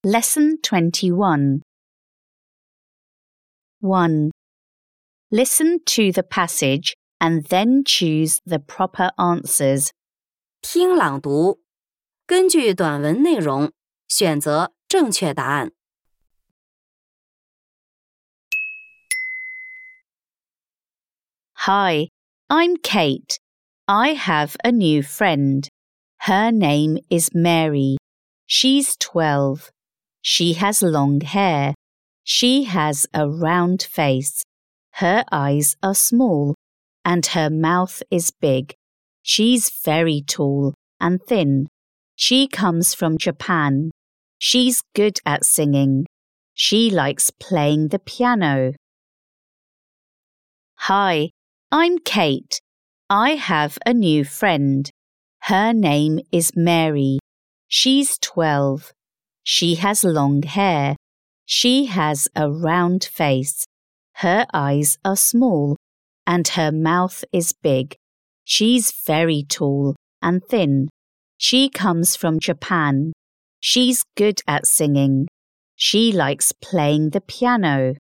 Lesson 21. 1. Listen to the passage and then choose the proper answers. 听朗读，根据短文内容选择正确答案。 Hi, I'm Kate. I have a new friend. Her name is Mary. She's 12. She has long hair. She has a round face. Her eyes are small, and her mouth is big. She's very tall and thin. She comes from Japan. She's good at singing. She likes playing the piano. Hi, I'm Kate. I have a new friend. Her name is Mary. She's 12. She has long hair. She has a round face. Her eyes are small, and her mouth is big. She's very tall and thin. She comes from Japan. She's good at singing. She likes playing the piano.